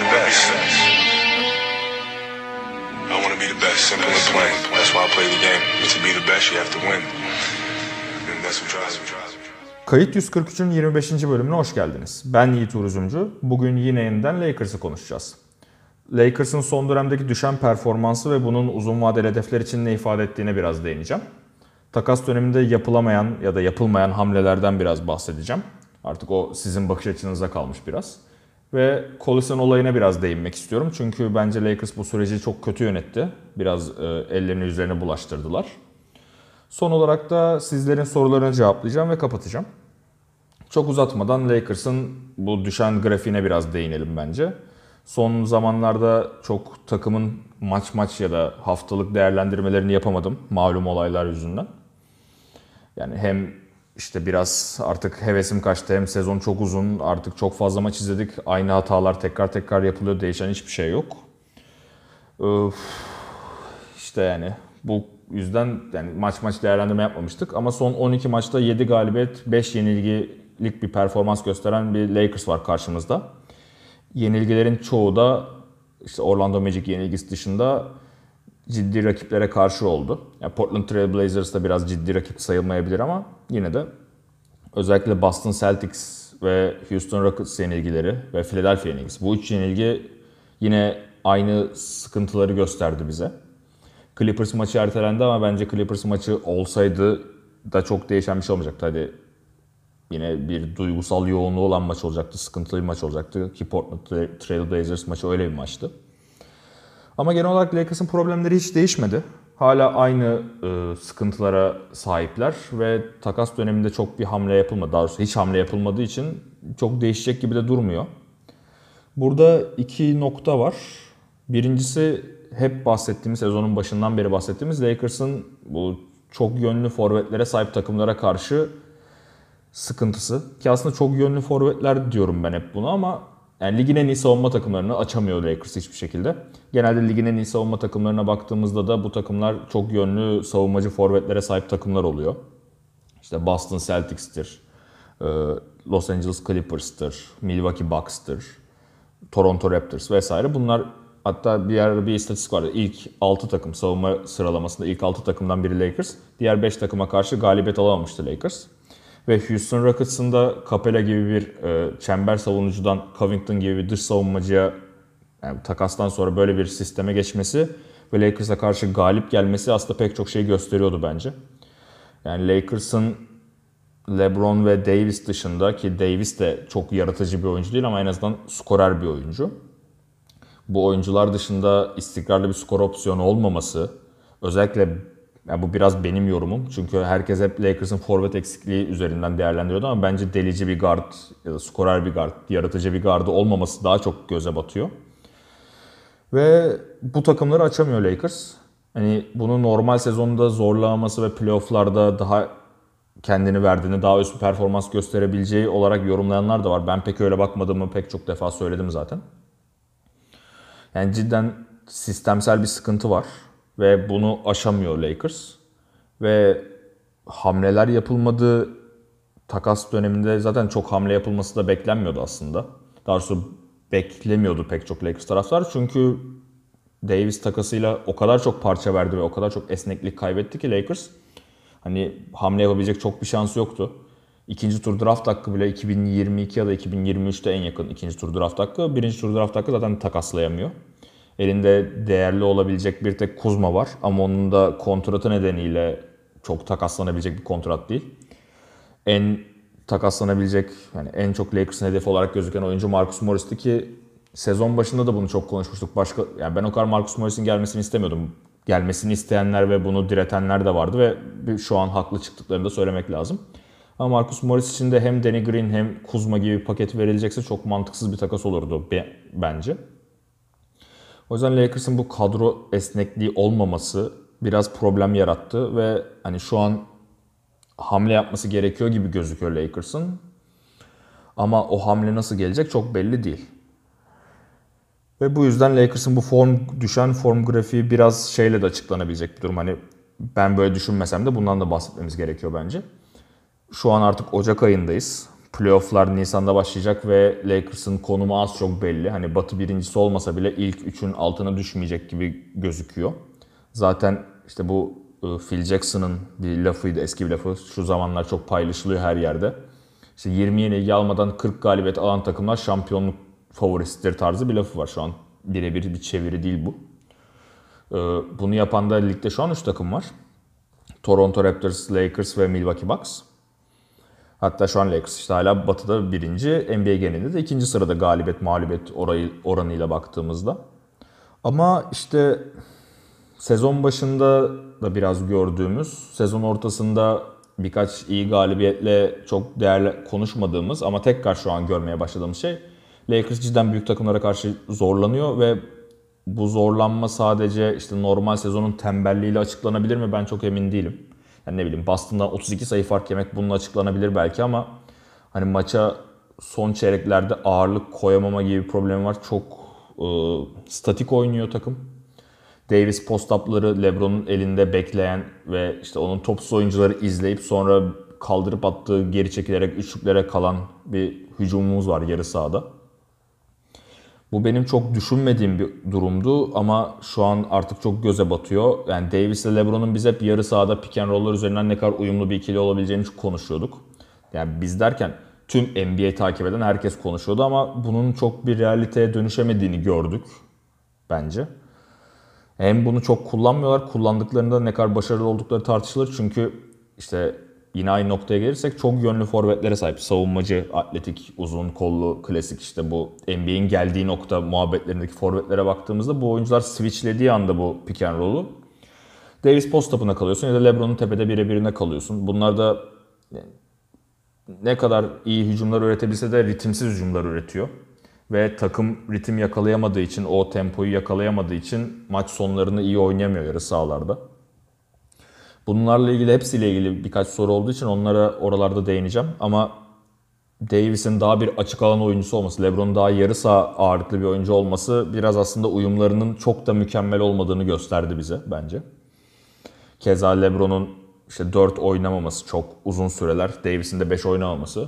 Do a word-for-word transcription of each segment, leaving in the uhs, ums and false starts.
the best. I want to be the best, simple and plain. That's why I play the game. To be the best, you have to win. And that's what drives me. Kayıt yüz kırk üçün yirmi beşinci bölümüne hoş geldiniz. Ben Yiğit Uruzumcu. Bugün yine yeniden Lakers'ı konuşacağız. Lakers'ın son dönemdeki düşen performansı ve bunun uzun vadeli hedefler için ne ifade ettiğine biraz değineceğim. Takas döneminde yapılamayan ya da yapılmayan hamlelerden biraz bahsedeceğim. Artık o sizin bakış açınıza kalmış biraz. Ve Collison olayına biraz değinmek istiyorum. Çünkü bence Lakers bu süreci çok kötü yönetti. Biraz e, ellerini yüzlerine bulaştırdılar. Son olarak da sizlerin sorularını cevaplayacağım ve kapatacağım. Çok uzatmadan Lakers'ın bu düşen grafiğine biraz değinelim bence. Son zamanlarda çok takımın maç maç ya da haftalık değerlendirmelerini yapamadım malum olaylar yüzünden. Yani hem işte biraz artık hevesim kaçtı, hem sezon çok uzun, artık çok fazla maç izledik. Aynı hatalar tekrar tekrar yapılıyor, değişen hiçbir şey yok. Öf, işte yani bu yüzden yani maç maç değerlendirme yapmamıştık. Ama son on iki maçta yedi galibiyet, beş yenilgilik bir performans gösteren bir Lakers var karşımızda. Yenilgilerin çoğu da işte Orlando Magic yenilgisi dışında ciddi rakiplere karşı oldu. Yani Portland Trail Blazers da biraz ciddi rakip sayılmayabilir ama yine de özellikle Boston Celtics ve Houston Rockets yenilgileri ve Philadelphia yenilgisi. Bu üç yenilgi yine aynı sıkıntıları gösterdi bize. Clippers maçı ertelendi ama bence Clippers maçı olsaydı da çok değişen bir şey olmayacaktı. Hadi yine bir duygusal yoğunluğu olan maç olacaktı, sıkıntılı bir maç olacaktı ki Portland Trail Blazers maçı öyle bir maçtı. Ama genel olarak Lakers'ın problemleri hiç değişmedi. Hala aynı e, sıkıntılara sahipler ve takas döneminde çok bir hamle yapılmadı. Daha doğrusu hiç hamle yapılmadığı için çok değişecek gibi de durmuyor. Burada iki nokta var. Birincisi hep bahsettiğimiz, sezonun başından beri bahsettiğimiz Lakers'ın bu çok yönlü forvetlere sahip takımlara karşı sıkıntısı. Ki aslında çok yönlü forvetler diyorum ben hep bunu ama yani ligin en iyi savunma takımlarını açamıyor Lakers hiçbir şekilde. Genelde ligin en iyi savunma takımlarına baktığımızda da bu takımlar çok yönlü savunmacı forvetlere sahip takımlar oluyor. İşte Boston Celtics'tir, Los Angeles Clippers'tır, Milwaukee Bucks'tır, Toronto Raptors vesaire. Bunlar hatta bir yerde bir istatistik vardı. İlk altı takım savunma sıralamasında ilk altı takımdan biri Lakers. Diğer beş takıma karşı galibiyet alamamıştı Lakers. Ve Houston Rockets'ın da Capela gibi bir e, çember savunucudan Covington gibi bir dış savunmacıya yani takastan sonra böyle bir sisteme geçmesi ve Lakers'a karşı galip gelmesi aslında pek çok şey gösteriyordu bence. Yani Lakers'ın LeBron ve Davis dışında, ki Davis de çok yaratıcı bir oyuncu değil ama en azından skorer bir oyuncu. Bu oyuncular dışında istikrarlı bir skor opsiyonu olmaması, özellikle yani bu biraz benim yorumum. Çünkü herkes hep Lakers'ın forvet eksikliği üzerinden değerlendiriyordu ama bence delici bir guard ya da skorer bir guard, yaratıcı bir guardı olmaması daha çok göze batıyor. Ve bu takımları açamıyor Lakers. Hani bunu normal sezonda zorlaması ve playoff'larda daha kendini verdiğini, daha üst bir performans gösterebileceği olarak yorumlayanlar da var. Ben pek öyle bakmadığımı pek çok defa söyledim zaten. Yani cidden sistemsel bir sıkıntı var. Ve bunu aşamıyor Lakers. Ve hamleler yapılmadı. Takas döneminde zaten çok hamle yapılması da beklenmiyordu aslında. Daha doğrusu beklemiyordu pek çok Lakers taraftar. Çünkü Davis takasıyla o kadar çok parça verdi ve o kadar çok esneklik kaybetti ki Lakers. Hani hamle yapabilecek çok bir şansı yoktu. İkinci tur draft hakkı bile iki bin yirmi iki ya da iki bin yirmi üçte en yakın ikinci tur draft hakkı. Birinci tur draft hakkı zaten takaslayamıyor. Elinde değerli olabilecek bir tek Kuzma var ama onun da kontratı nedeniyle çok takaslanabilecek bir kontrat değil. En takaslanabilecek, yani en çok Lakers'ın hedefi olarak gözüken oyuncu Marcus Morris'ti ki sezon başında da bunu çok konuşmuştuk. Başka, yani ben o kadar Marcus Morris'in gelmesini istemiyordum. Gelmesini isteyenler ve bunu diretenler de vardı ve şu an haklı çıktıklarını da söylemek lazım. Ama Marcus Morris için de hem Danny Green hem Kuzma gibi bir paket verilecekse çok mantıksız bir takas olurdu bence. O yüzden Lakers'ın bu kadro esnekliği olmaması biraz problem yarattı ve hani şu an hamle yapması gerekiyor gibi gözüküyor Lakers'ın. Ama o hamle nasıl gelecek çok belli değil. Ve bu yüzden Lakers'ın bu form düşen form grafiği biraz şeyle de açıklanabilecek bir durum. Hani ben böyle düşünmesem de bundan da bahsetmemiz gerekiyor bence. Şu an artık Ocak ayındayız. Playoff'lar Nisan'da başlayacak ve Lakers'ın konumu az çok belli. Hani Batı birincisi olmasa bile ilk üçün altına düşmeyecek gibi gözüküyor. Zaten işte bu Phil Jackson'ın bir lafıydı, eski bir lafı. Şu zamanlar çok paylaşılıyor her yerde. İşte yirmi yenilgi almadan kırk galibiyet alan takımlar şampiyonluk favorisidir tarzı bir lafı var. Şu an birebir bir çeviri değil bu. Bunu yapan da ligde şu an üç takım var. Toronto Raptors, Lakers ve Milwaukee Bucks. Hatta şu an Lakers işte hala Batı'da birinci, N B A genelinde de ikinci sırada galibiyet mağlubiyet oranıyla baktığımızda. Ama işte sezon başında da biraz gördüğümüz, sezon ortasında birkaç iyi galibiyetle çok değerli konuşmadığımız ama tekrar şu an görmeye başladığımız şey, Lakers cidden büyük takımlara karşı zorlanıyor ve bu zorlanma sadece işte normal sezonun tembelliğiyle açıklanabilir mi ben çok emin değilim. Yani ne bileyim Boston'dan otuz iki sayı fark yemek bununla açıklanabilir belki ama hani maça son çeyreklerde ağırlık koyamama gibi bir problem var. Çok e, statik oynuyor takım. Davis post-up'ları LeBron'un elinde bekleyen ve işte onun topsuz oyuncuları izleyip sonra kaldırıp attığı geri çekilerek üçlüklere kalan bir hücumumuz var yarı sahada. Bu benim çok düşünmediğim bir durumdu ama şu an artık çok göze batıyor. Yani Davis ile LeBron'un biz hep yarı sahada pick and roll'lar üzerinden ne kadar uyumlu bir ikili olabileceğini konuşuyorduk. Yani biz derken tüm N B A takip eden herkes konuşuyordu ama bunun çok bir realiteye dönüşemediğini gördük bence. Hem bunu çok kullanmıyorlar, kullandıklarında ne kadar başarılı oldukları tartışılır çünkü işte yine aynı noktaya gelirsek çok yönlü forvetlere sahip. Savunmacı, atletik, uzun kollu, klasik işte bu N B A'in geldiği nokta muhabbetlerindeki forvetlere baktığımızda bu oyuncular switchlediği anda bu pick and roll'u Davis post-up'ına kalıyorsun ya da LeBron'un tepede birebirine kalıyorsun. Bunlar da ne kadar iyi hücumlar üretebilse de ritimsiz hücumlar üretiyor. Ve takım ritim yakalayamadığı için, o tempoyu yakalayamadığı için maç sonlarını iyi oynayamıyor yarı sahalarda. Bunlarla ilgili, hepsiyle ilgili birkaç soru olduğu için onlara oralarda değineceğim. Ama Davis'in daha bir açık alan oyuncusu olması, LeBron'un daha yarı saha ağırlıklı bir oyuncu olması biraz aslında uyumlarının çok da mükemmel olmadığını gösterdi bize bence. Keza LeBron'un işte dört oynamaması çok uzun süreler, Davis'in de beş oynamaması.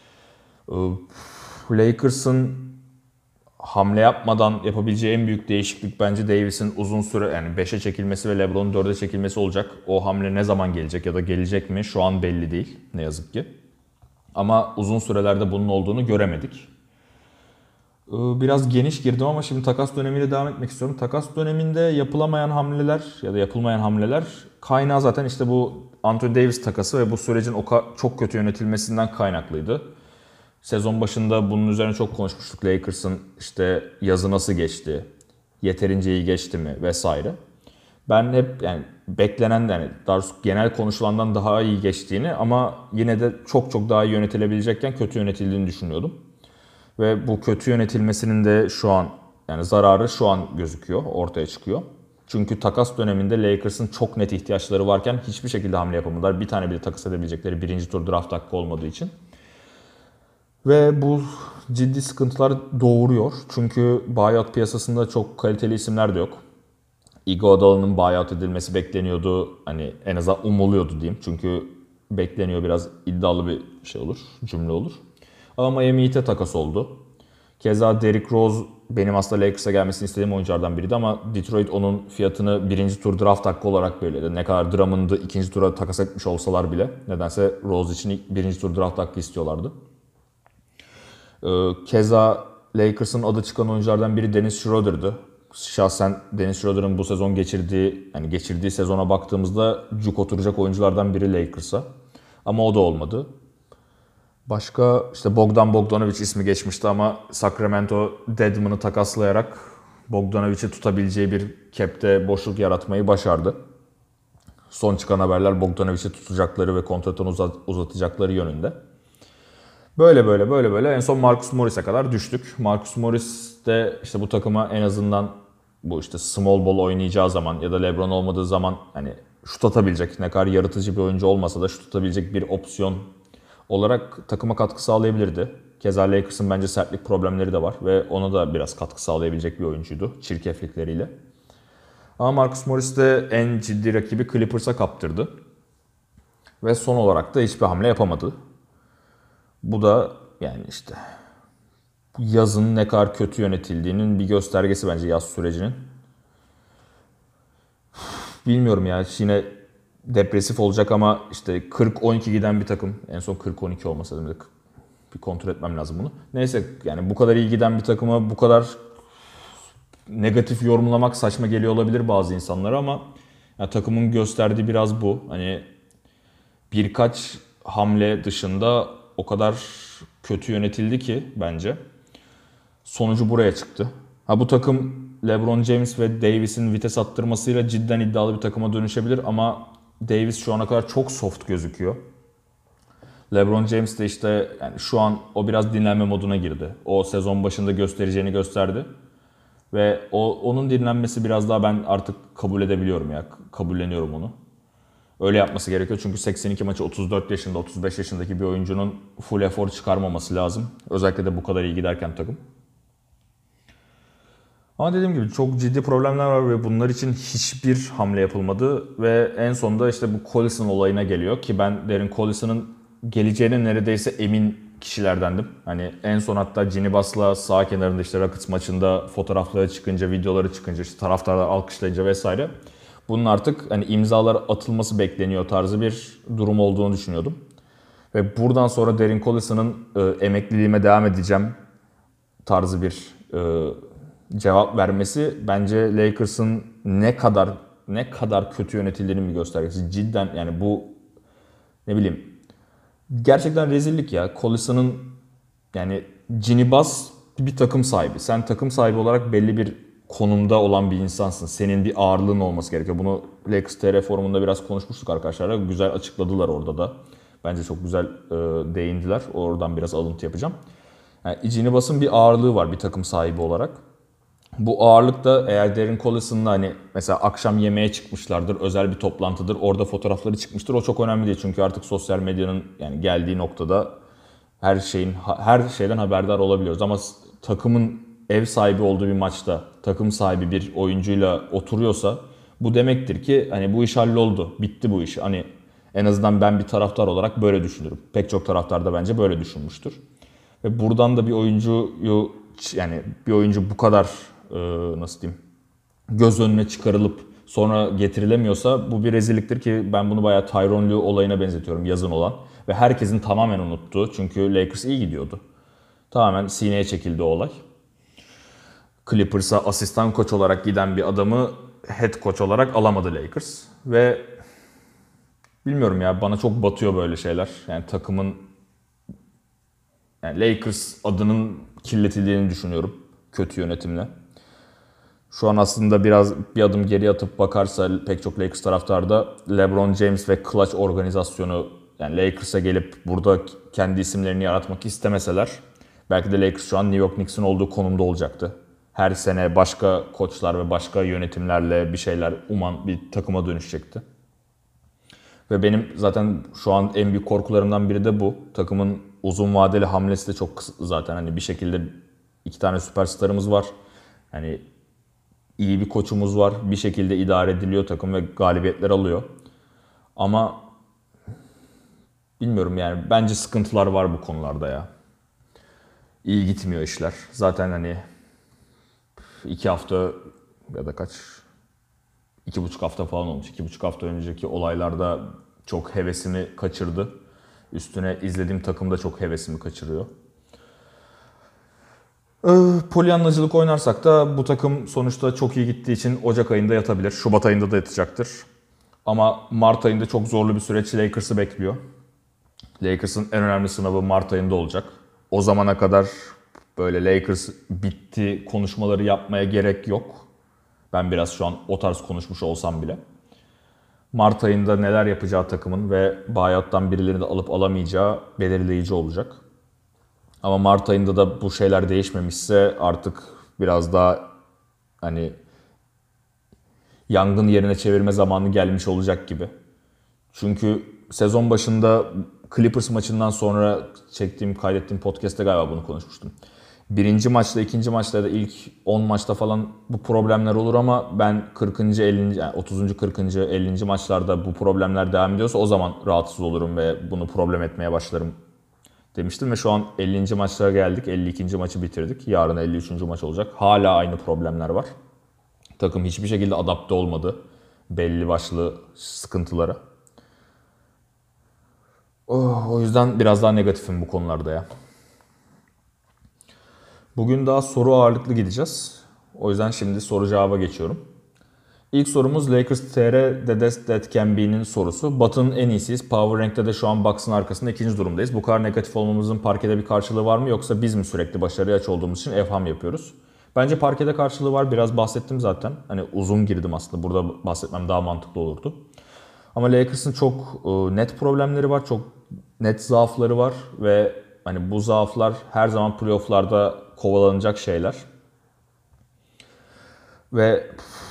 Lakers'ın hamle yapmadan yapabileceği en büyük değişiklik bence Davis'in uzun süre yani beşe çekilmesi ve LeBron'un dörde çekilmesi olacak. O hamle ne zaman gelecek ya da gelecek mi şu an belli değil ne yazık ki. Ama uzun sürelerde bunun olduğunu göremedik. Biraz geniş girdim ama şimdi takas dönemiyle devam etmek istiyorum. Takas döneminde yapılamayan hamleler ya da yapılmayan hamleler kaynağı zaten işte bu Anthony Davis takası ve bu sürecin o çok kötü yönetilmesinden kaynaklıydı. Sezon başında bunun üzerine çok konuşmuştuk. Lakers'ın işte yazı nasıl geçti, yeterince iyi geçti mi vesaire. Ben hep yani beklenen yani daha doğrusu genel konuşulandan daha iyi geçtiğini ama yine de çok çok daha iyi yönetilebilecekken kötü yönetildiğini düşünüyordum. Ve bu kötü yönetilmesinin de şu an yani zararı şu an gözüküyor, ortaya çıkıyor. Çünkü takas döneminde Lakers'ın çok net ihtiyaçları varken hiçbir şekilde hamle yapamadılar. Bir tane bile takas edebilecekleri birinci tur draft hakkı olmadığı için. Ve bu ciddi sıkıntılar doğuruyor. Çünkü buyout piyasasında çok kaliteli isimler de yok. Iguodala'nın buyout edilmesi bekleniyordu. Hani en azından umuluyordu diyeyim. Çünkü bekleniyor biraz iddialı bir şey olur, cümle olur. Ama Miami Heat'e takas oldu. Keza Derrick Rose benim aslında Lakers'a gelmesini istediğim oyunculardan biriydi ama Detroit onun fiyatını birinci tur draft hakkı olarak belirledi. Ne kadar Drummond'ı ikinci tura takas etmiş olsalar bile nedense Rose için birinci tur draft hakkı istiyorlardı. Keza Lakers'ın adı çıkan oyunculardan biri Dennis Schroeder'dı. Şahsen Dennis Schroeder'ın bu sezon geçirdiği yani geçirdiği sezona baktığımızda cuk oturacak oyunculardan biri Lakers'a. Ama o da olmadı. Başka işte Bogdan Bogdanovic ismi geçmişti ama Sacramento Dedmon'u takaslayarak Bogdanovic'i tutabileceği bir cap'te boşluk yaratmayı başardı. Son çıkan haberler Bogdanovic'i tutacakları ve kontratını uzat- uzatacakları yönünde. Böyle böyle böyle böyle en son Marcus Morris'e kadar düştük. Marcus Morris de işte bu takıma en azından bu işte small ball oynayacağı zaman ya da LeBron olmadığı zaman hani şut atabilecek, ne kadar yaratıcı bir oyuncu olmasa da şut atabilecek bir opsiyon olarak takıma katkı sağlayabilirdi. Keza Lakers'ın bence sertlik problemleri de var ve ona da biraz katkı sağlayabilecek bir oyuncuydu çirkeflikleriyle. Ama Marcus Morris de en ciddi rakibi Clippers'a kaptırdı. Ve son olarak da hiçbir hamle yapamadı. Bu da yani işte yazın ne kadar kötü yönetildiğinin bir göstergesi bence yaz sürecinin. Bilmiyorum ya, yine depresif olacak ama işte kırk on iki giden bir takım. En son kırk on iki olmasa demek. Bir kontrol etmem lazım bunu. Neyse, yani bu kadar iyi giden bir takıma bu kadar negatif yorumlamak saçma geliyor olabilir bazı insanlara ama yani takımın gösterdiği biraz bu. Hani birkaç hamle dışında o kadar kötü yönetildi ki bence. Sonucu buraya çıktı. Ha, bu takım LeBron James ve Davis'in vites attırmasıyla cidden iddialı bir takıma dönüşebilir ama Davis şu ana kadar çok soft gözüküyor. LeBron James de işte yani şu an o biraz dinlenme moduna girdi. O sezon başında göstereceğini gösterdi. Ve o onun dinlenmesi biraz daha ben artık kabul edebiliyorum ya. Kabulleniyorum onu. Öyle yapması gerekiyor çünkü seksen iki maçı otuz dört yaşında, otuz beş yaşındaki bir oyuncunun full efor çıkarmaması lazım. Özellikle de bu kadar iyi giderken takım. Ama dediğim gibi çok ciddi problemler var ve bunlar için hiçbir hamle yapılmadı. Ve en sonunda işte bu Collison olayına geliyor ki ben Darren Collison'ın geleceğine neredeyse emin kişilerdendim. Hani en son hatta Ginny Bass'la sağ kenarında işte Rockets maçında fotoğrafları çıkınca, videoları çıkınca, işte taraftarlar alkışlayınca vesaire bunun artık hani imzalar atılması bekleniyor tarzı bir durum olduğunu düşünüyordum. Ve buradan sonra Darren Collison'ın e, emekliliğime devam edeceğim tarzı bir e, cevap vermesi bence Lakers'ın ne kadar ne kadar kötü yönetildiğinin bir göstergesi. Cidden yani bu ne bileyim gerçekten rezillik ya. Collison'ın yani Ginny Bass bir takım sahibi. Sen takım sahibi olarak belli bir konumda olan bir insansın. Senin bir ağırlığın olması gerekiyor. Bunu Lakers T R forumunda biraz konuşmuştuk arkadaşlarla. Güzel açıkladılar orada da. Bence çok güzel e, değindiler. Oradan biraz alıntı yapacağım. Yani Ginny Bass'ın bir ağırlığı var bir takım sahibi olarak. Bu ağırlık da eğer Darren Collison'la hani mesela akşam yemeğe çıkmışlardır, özel bir toplantıdır, orada fotoğrafları çıkmıştır. O çok önemli değil çünkü artık sosyal medyanın yani geldiği noktada her şeyin her şeyden haberdar olabiliyoruz. Ama takımın ev sahibi olduğu bir maçta takım sahibi bir oyuncuyla oturuyorsa bu demektir ki hani bu iş halloldu, bitti bu iş. Hani en azından ben bir taraftar olarak böyle düşünürüm. Pek çok taraftar da bence böyle düşünmüştür. Ve buradan da bir oyuncuyu yani bir oyuncu bu kadar e, nasıl diyeyim göz önüne çıkarılıp sonra getirilemiyorsa bu bir rezilliktir ki ben bunu bayağı Tyronn Lue olayına benzetiyorum yazın olan. Ve herkesin tamamen unuttuğu çünkü Lakers iyi gidiyordu. Tamamen sineye çekildi o olay. Clippers'a asistan koç olarak giden bir adamı head coach olarak alamadı Lakers. Ve bilmiyorum ya bana çok batıyor böyle şeyler. Yani takımın yani Lakers adının kirletildiğini düşünüyorum kötü yönetimle. Şu an aslında biraz bir adım geri atıp bakarsa pek çok Lakers taraftarı da LeBron James ve Clutch organizasyonu yani Lakers'a gelip burada kendi isimlerini yaratmak istemeseler belki de Lakers şu an New York Knicks'in olduğu konumda olacaktı. Her sene başka koçlar ve başka yönetimlerle bir şeyler uman bir takıma dönüşecekti. Ve benim zaten şu an en büyük korkularımdan biri de bu. Takımın uzun vadeli hamlesi de çok kısıtlı zaten. Hani bir şekilde iki tane süperstarımız var. Hani iyi bir koçumuz var. Bir şekilde idare ediliyor takım ve galibiyetler alıyor. Ama bilmiyorum yani bence sıkıntılar var bu konularda ya. İyi gitmiyor işler. Zaten hani iki hafta ya da kaç iki buçuk hafta falan olmuş. İki buçuk hafta önceki olaylarda çok hevesimi kaçırdı. Üstüne izlediğim takım da çok hevesimi kaçırıyor. Ee, polyanlacılık oynarsak da bu takım sonuçta çok iyi gittiği için Ocak ayında yatabilir. Şubat ayında da yatacaktır. Ama Mart ayında çok zorlu bir süreç Lakers'ı bekliyor. Lakers'ın en önemli sınavı Mart ayında olacak. O zamana kadar böyle Lakers bitti konuşmaları yapmaya gerek yok. Ben biraz şu an o tarz konuşmuş olsam bile. Mart ayında neler yapacağı takımın ve buyout'tan birilerini de alıp alamayacağı belirleyici olacak. Ama Mart ayında da bu şeyler değişmemişse artık biraz daha hani yangın yerine çevirme zamanı gelmiş olacak gibi. Çünkü sezon başında Clippers maçından sonra çektiğim, kaydettiğim podcast'te galiba bunu konuşmuştum. Birinci maçta, ikinci maçta ya da ilk on maçta falan bu problemler olur ama ben kırkıncı, ellinci, yani otuzuncu, kırkıncı, ellinci maçlarda bu problemler devam ediyorsa o zaman rahatsız olurum ve bunu problem etmeye başlarım demiştim ve şu an ellinci maçlara geldik. elli ikinci maçı bitirdik. Yarın elli üçüncü maç olacak. Hala aynı problemler var. Takım hiçbir şekilde adapte olmadı belli başlı sıkıntılara. Oh, o yüzden biraz daha negatifim bu konularda ya. Bugün daha soru ağırlıklı gideceğiz. O yüzden şimdi soru cevaba geçiyorum. İlk sorumuz Lakers T R The Best That Can Be'nin sorusu. Batı'nın en iyisiyiz. Power Rank'te de şu an Bucks'ın arkasında ikinci durumdayız. Bu kadar negatif olmamızın parkede bir karşılığı var mı, yoksa biz mi sürekli başarıya aç olduğumuz için evham yapıyoruz? Bence parkede karşılığı var. Biraz bahsettim zaten. Hani uzun girdim aslında. Burada bahsetmem daha mantıklı olurdu. Ama Lakers'ın çok net problemleri var. Çok net zaafları var ve hani bu zaaflar her zaman playoff'larda kovalanacak şeyler. Ve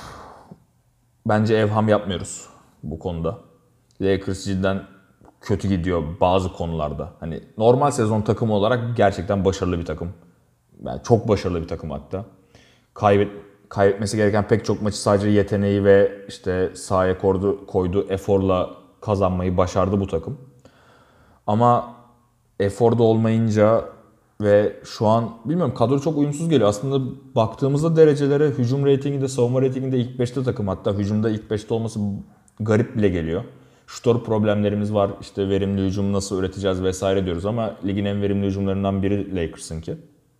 bence evham yapmıyoruz bu konuda. Lakers cidden kötü gidiyor bazı konularda. Hani normal sezon takımı olarak gerçekten başarılı bir takım. Yani çok başarılı bir takım hatta. Kaybet, kaybetmesi gereken pek çok maçı sadece yeteneği ve işte sahaya koyduğu, koyduğu eforla kazanmayı başardı bu takım. Ama eforda olmayınca ve şu an bilmiyorum, kadro çok uyumsuz geliyor. Aslında baktığımızda derecelere hücum reytinginde, savunma reytinginde ilk beşte takım, hatta hücumda ilk beşte olması garip bile geliyor. Şutör problemlerimiz var, işte verimli hücum nasıl üreteceğiz vesaire diyoruz ama ligin en verimli hücumlarından biri Lakers'ınki.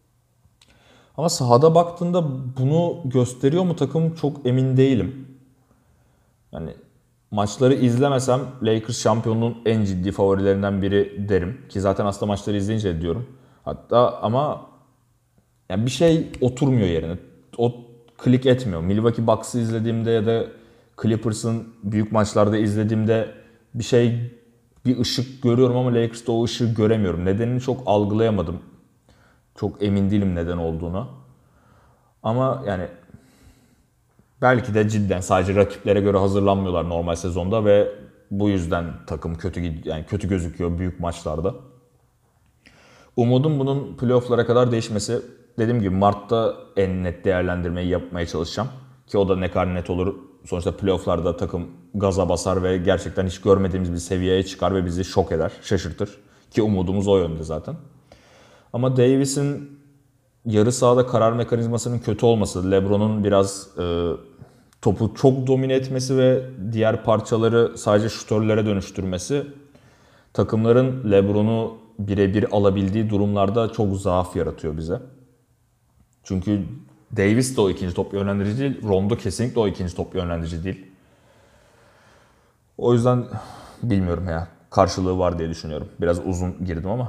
Ama sahada baktığında bunu gösteriyor mu takım, çok emin değilim. Yani maçları izlemesem Lakers şampiyonluğun en ciddi favorilerinden biri derim. Ki zaten aslında maçları izleyince diyorum. Hatta ama yani bir şey oturmuyor yerine. O klik etmiyor. Milwaukee Bucks'ı izlediğimde ya da Clippers'ın büyük maçlarda izlediğimde bir şey, bir ışık görüyorum ama Lakers'ta o ışığı göremiyorum. Nedenini çok algılayamadım. Çok emin değilim neden olduğuna. Ama yani belki de cidden sadece rakiplere göre hazırlanmıyorlar normal sezonda ve bu yüzden takım kötü yani kötü gözüküyor büyük maçlarda. Umudum bunun playoff'lara kadar değişmesi. Dediğim gibi Mart'ta en net değerlendirmeyi yapmaya çalışacağım. Ki o da ne kadar net olur. Sonuçta playoff'larda takım gaza basar ve gerçekten hiç görmediğimiz bir seviyeye çıkar ve bizi şok eder, şaşırtır. Ki umudumuz o yönde zaten. Ama Davis'in yarı sahada karar mekanizmasının kötü olması, LeBron'un biraz e, topu çok domine etmesi ve diğer parçaları sadece şutörlere dönüştürmesi takımların LeBron'u birebir alabildiği durumlarda çok zaaf yaratıyor bize. Çünkü Davis de o ikinci top yönlendirici değil, Rondo kesinlikle o ikinci top yönlendirici değil. O yüzden bilmiyorum ya, karşılığı var diye düşünüyorum. Biraz uzun girdim ama.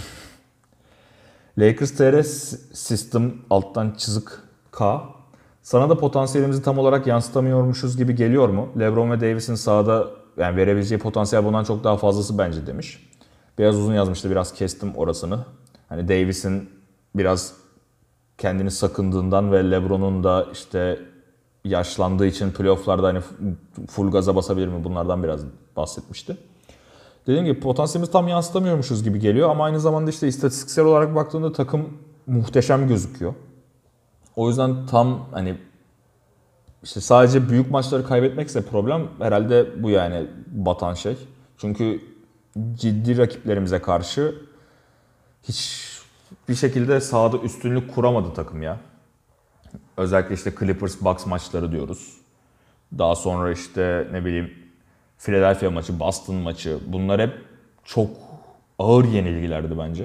Lakers T R System alttan çizik K. Sana da potansiyelimizi tam olarak yansıtamıyormuşuz gibi geliyor mu? LeBron ve Davis'in sahada yani verebileceği potansiyel bundan çok daha fazlası bence demiş. Biraz uzun yazmıştı, biraz kestim orasını. Hani Davis'in biraz kendini sakındığından ve LeBron'un da işte yaşlandığı için playoff'larda hani full gaza basabilir mi, bunlardan biraz bahsetmişti. Dediğim gibi potansiyelimizi tam yansıtamıyormuşuz gibi geliyor ama aynı zamanda işte istatistiksel olarak baktığında takım muhteşem gözüküyor. O yüzden tam hani işte sadece büyük maçları kaybetmekse problem, herhalde bu yani batan şey. Çünkü ciddi rakiplerimize karşı hiç bir şekilde sahada üstünlük kuramadı takım ya. Özellikle işte Clippers Bucks maçları diyoruz. Daha sonra işte ne bileyim Philadelphia maçı, Boston maçı, bunlar hep çok ağır yenilgilerdi bence.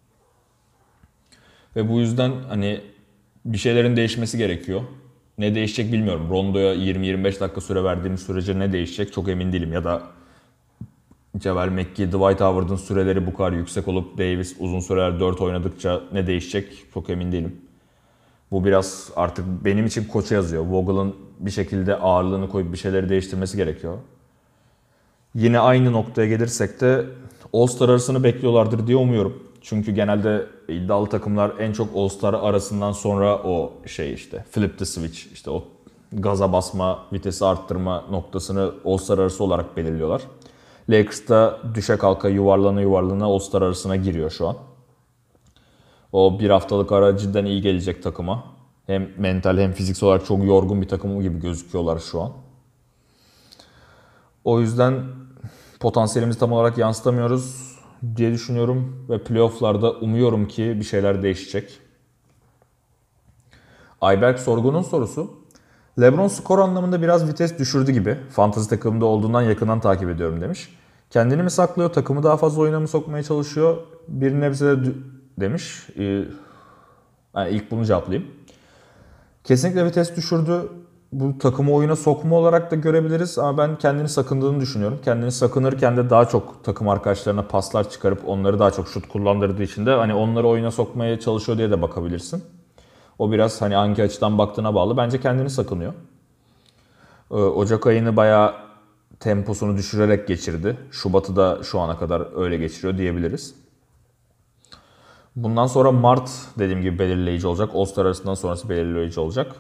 Ve bu yüzden hani bir şeylerin değişmesi gerekiyor. Ne değişecek bilmiyorum. Rondo'ya yirmi yirmi beş dakika süre verdiğimiz sürece ne değişecek çok emin değilim. Ya da Javel McGee, Dwight Howard'ın süreleri bu kadar yüksek olup Davis uzun süreler dört oynadıkça ne değişecek çok emin değilim. Bu biraz artık benim için koça yazıyor. Vogel'ın bir şekilde ağırlığını koyup bir şeyleri değiştirmesi gerekiyor. Yine aynı noktaya gelirsek de All-Star arasını bekliyorlardır diye umuyorum. Çünkü genelde iddialı takımlar en çok All-Star arasından sonra o şey işte flip the switch, işte o gaza basma, vitesi arttırma noktasını All-Star arası olarak belirliyorlar. Lakers'ta düşe kalka yuvarlana yuvarlana All-Star arasına giriyor şu an. O bir haftalık ara cidden iyi gelecek takıma. Hem mental hem fiziksel olarak çok yorgun bir takım gibi gözüküyorlar şu an. O yüzden potansiyelimizi tam olarak yansıtamıyoruz. diye düşünüyorum ve playoff'larda umuyorum ki bir şeyler değişecek. Ayberk Sorgun'un sorusu. LeBron skor anlamında biraz vites düşürdü gibi. Fantasy takımında olduğundan yakından takip ediyorum demiş. Kendini mi saklıyor, takımı daha fazla oyuna mı sokmaya çalışıyor? Bir nebze de demiş. Ee, yani ilk bunu cevaplayayım. Kesinlikle vites düşürdü. Bu takımı oyuna sokma olarak da görebiliriz ama ben kendini sakındığını düşünüyorum. Kendini sakınırken de daha çok takım arkadaşlarına paslar çıkarıp onları daha çok şut kullandırdığı için de hani onları oyuna sokmaya çalışıyor diye de bakabilirsin. O biraz hani hangi açıdan baktığına bağlı. Bence kendini sakınıyor. Ocak ayını bayağı temposunu düşürerek geçirdi. Şubat'ı da şu ana kadar öyle geçiriyor diyebiliriz. Bundan sonra Mart dediğim gibi belirleyici olacak. All-Star arasından sonrası belirleyici olacak.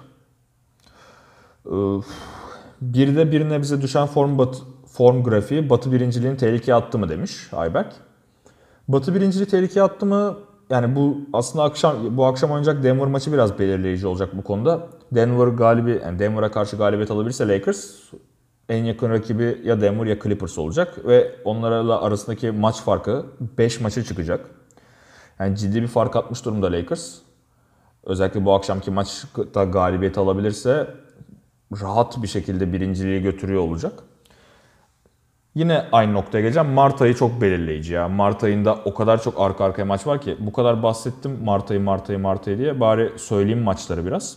Bir de bir nebze düşen form, bat, form grafiği Batı birinciliğini tehlikeye attı mı demiş Ayberk. Batı birinciliği tehlikeye attı mı? Yani bu aslında akşam bu akşam oynayacak Denver maçı biraz belirleyici olacak bu konuda. Denver galibi yani Denver'a karşı galibiyet alabilirse Lakers en yakın rakibi ya Denver ya Clippers olacak ve onlarla arasındaki maç farkı beş maça çıkacak. Yani ciddi bir fark atmış durumda Lakers. Özellikle bu akşamki maçta galibiyet alabilirse rahat bir şekilde birinciliği götürüyor olacak. Yine aynı noktaya geleceğim. Mart ayı çok belirleyici ya. Mart ayında o kadar çok arka arkaya maç var ki. Bu kadar bahsettim Mart ayı, Mart ayı, Mart ayı diye. Bari söyleyeyim maçları biraz.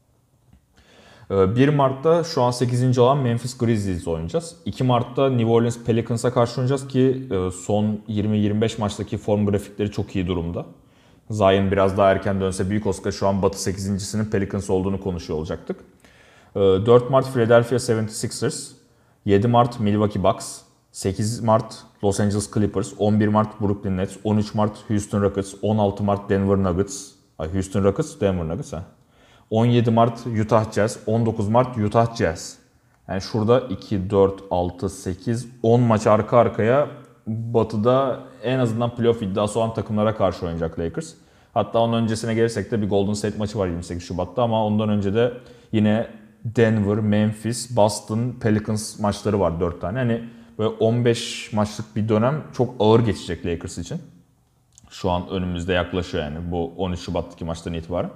bir Mart'ta şu an sekizinci olan Memphis Grizzlies oynayacağız. iki Mart'ta New Orleans Pelicans'a karşı oynayacağız ki son yirmi yirmi beş maçtaki form grafikleri çok iyi durumda. Zion biraz daha erken dönse büyük olsa şu an Batı sekizincisinin Pelicans olduğunu konuşuyor olacaktık. dört Mart Philadelphia yetmiş altı ers, yedi Mart Milwaukee Bucks, sekiz Mart Los Angeles Clippers, on bir Mart Brooklyn Nets, on üç Mart Houston Rockets, on altı Mart Denver Nuggets, ay Houston Rockets, Denver Nuggets ha. on yedi Mart Utah Jazz, on dokuz Mart Utah Jazz. Yani şurada iki, dört, altı, sekiz, on maç arka arkaya Batı'da en azından playoff iddiası olan takımlara karşı oynayacak Lakers. Hatta onun öncesine gelirsek de bir Golden State maçı var yirmi sekiz Şubat'ta ama ondan önce de yine Denver, Memphis, Boston, Pelicans maçları var dört tane. Hani böyle on beş maçlık bir dönem çok ağır geçecek Lakers için. Şu an önümüzde yaklaşıyor yani bu on üç Şubat'taki maçtan itibaren.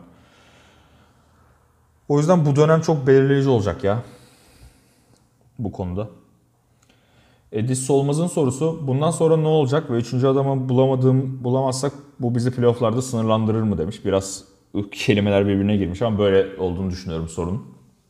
O yüzden bu dönem çok belirleyici olacak ya bu konuda. Edis Solmaz'ın sorusu bundan sonra ne olacak ve üçüncü adamı bulamadığım bulamazsak bu bizi playofflarda sınırlandırır mı demiş. Biraz kelimeler birbirine girmiş ama böyle olduğunu düşünüyorum sorunun.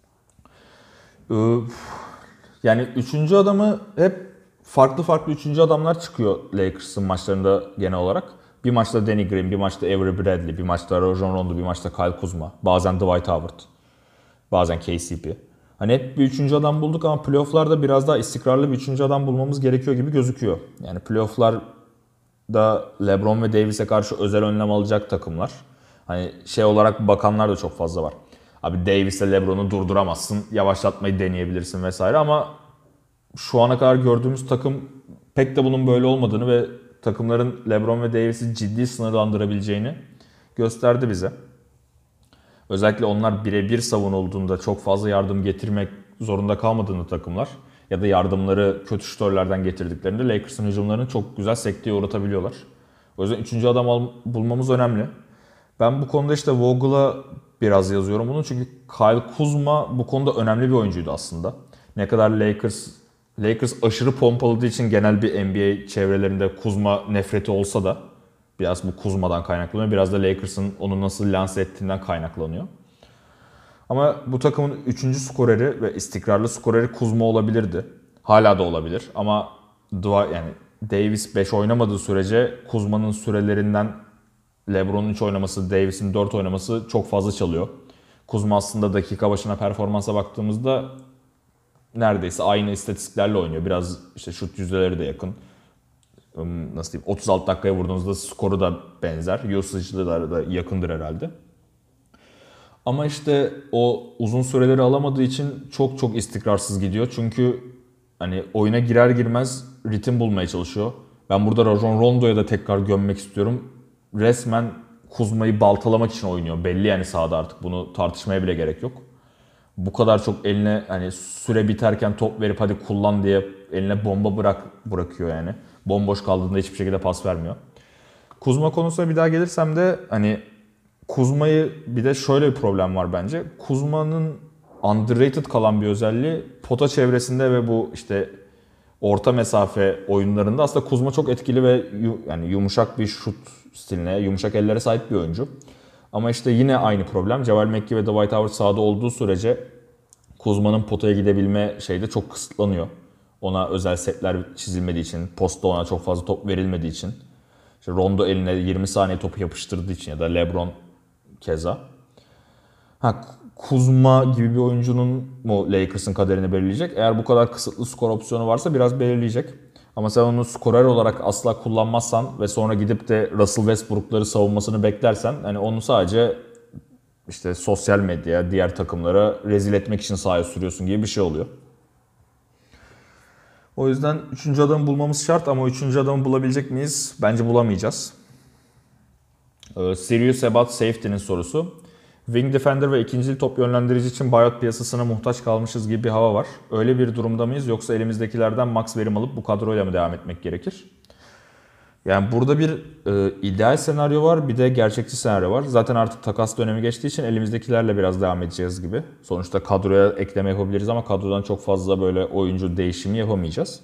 Yani üçüncü adamı hep farklı farklı üçüncü adamlar çıkıyor Lakers'ın maçlarında genel olarak. Bir maçta Danny Green, bir maçta Avery Bradley, bir maçta Rajon Rondo, bir maçta Kyle Kuzma, bazen Dwight Howard, bazen K C P. Hani hep bir üçüncü adam bulduk ama playoff'larda biraz daha istikrarlı bir üçüncü adam bulmamız gerekiyor gibi gözüküyor. Yani playoff'larda LeBron ve Davis'e karşı özel önlem alacak takımlar. Hani şey olarak bakanlar da çok fazla var. Abi Davis'le LeBron'u durduramazsın, yavaşlatmayı deneyebilirsin vesaire ama şu ana kadar gördüğümüz takım pek de bunun böyle olmadığını ve takımların LeBron ve Davis'i ciddi sınırlandırabileceğini gösterdi bize. Özellikle onlar birebir savunulduğunda çok fazla yardım getirmek zorunda kalmadığında takımlar ya da yardımları kötü şutörlerden getirdiklerinde Lakers'ın hücumlarını çok güzel sekteye uğratabiliyorlar. O yüzden üçüncü adam bulmamız önemli. Ben bu konuda işte Vogel'a biraz yazıyorum bunu çünkü Kyle Kuzma bu konuda önemli bir oyuncuydu aslında. Ne kadar Lakers Lakers aşırı pompaladığı için genel bir N B A çevrelerinde Kuzma nefreti olsa da biraz bu Kuzma'dan kaynaklanıyor. Biraz da Lakers'ın onu nasıl lanse ettiğinden kaynaklanıyor. Ama bu takımın üçüncü skoreri ve istikrarlı skoreri Kuzma olabilirdi. Hala da olabilir ama yani Davis beş oynamadığı sürece Kuzma'nın sürelerinden LeBron'un üç oynaması, Davis'in dört oynaması çok fazla çalıyor. Kuzma aslında dakika başına performansa baktığımızda neredeyse aynı istatistiklerle oynuyor. Biraz işte şut yüzdeleri de yakın. Nasıl diyeyim? otuz altı dakikaya vurduğunuzda skoru da benzer. Usage'da da yakındır herhalde. Ama işte o uzun süreleri alamadığı için çok çok istikrarsız gidiyor. Çünkü hani oyuna girer girmez ritim bulmaya çalışıyor. Ben burada Rajon Rondo'ya da tekrar gömmek istiyorum. Resmen Kuzma'yı baltalamak için oynuyor. Belli yani sahada artık. Bunu tartışmaya bile gerek yok. Bu kadar çok eline hani süre biterken top verip hadi kullan diye eline bomba bırak bırakıyor yani. Bomboş kaldığında hiçbir şekilde pas vermiyor. Kuzma konusuna bir daha gelirsem de hani Kuzma'yı bir de şöyle bir problem var bence. Kuzma'nın underrated kalan bir özelliği pota çevresinde ve bu işte orta mesafe oyunlarında aslında Kuzma çok etkili ve yu, yani yumuşak bir şut stiline, yumuşak ellere sahip bir oyuncu. Ama işte yine aynı problem. Javel McGee ve Dwight Howard sahada olduğu sürece Kuzma'nın potaya gidebilme şeyde çok kısıtlanıyor. Ona özel setler çizilmediği için, posta ona çok fazla top verilmediği için. İşte Rondo eline yirmi saniye topu yapıştırdığı için ya da LeBron keza. Ha, Kuzma gibi bir oyuncunun mu Lakers'ın kaderini belirleyecek? Eğer bu kadar kısıtlı skor opsiyonu varsa biraz belirleyecek. Ama sen onu skorer olarak asla kullanmazsan ve sonra gidip de Russell Westbrook'ları savunmasını beklersen hani onu sadece işte sosyal medya, diğer takımlara rezil etmek için sahaya sürüyorsun gibi bir şey oluyor. O yüzden üçüncü adamı bulmamız şart ama üçüncü adamı bulabilecek miyiz? Bence bulamayacağız. Ee, Serious About Safety'nin sorusu. Wing Defender ve ikincil top yönlendirici için buyout piyasasına muhtaç kalmışız gibi bir hava var. Öyle bir durumda mıyız yoksa elimizdekilerden max verim alıp bu kadroyla mı devam etmek gerekir? Yani burada bir e, ideal senaryo var, bir de gerçekçi senaryo var. Zaten artık takas dönemi geçtiği için elimizdekilerle biraz devam edeceğiz gibi. Sonuçta kadroya ekleme yapabiliriz ama kadrodan çok fazla böyle oyuncu değişimi yapamayacağız.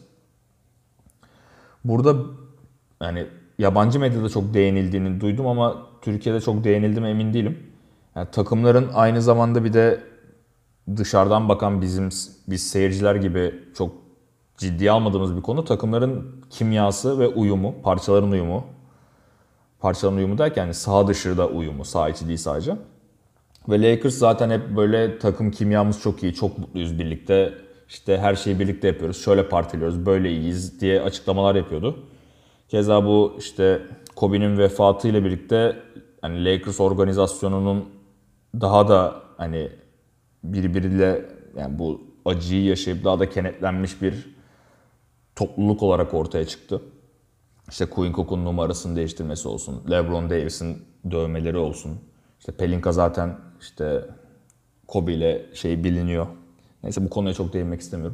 Burada yani yabancı medyada çok değinildiğini duydum ama Türkiye'de çok değinildi mi emin değilim. Yani takımların aynı zamanda bir de dışarıdan bakan bizim biz seyirciler gibi çok ciddiye almadığımız bir konu takımların kimyası ve uyumu, parçaların uyumu. Parçaların uyumu derken yani saha dışında uyumu, saha içi değil sadece. Ve Lakers zaten hep böyle takım kimyamız çok iyi, çok mutluyuz birlikte. İşte her şeyi birlikte yapıyoruz, şöyle partiliyoruz, böyle iyiyiz diye açıklamalar yapıyordu. Keza bu işte Kobe'nin vefatıyla birlikte hani Lakers organizasyonunun daha da hani birbiriyle yani bu acıyı yaşayıp daha da kenetlenmiş bir topluluk olarak ortaya çıktı. İşte Quinn Cook'un numarasını değiştirmesi olsun, LeBron Davis'in dövmeleri olsun. İşte Pelinka zaten işte Kobe ile şey biliniyor. Neyse bu konuya çok değinmek istemiyorum.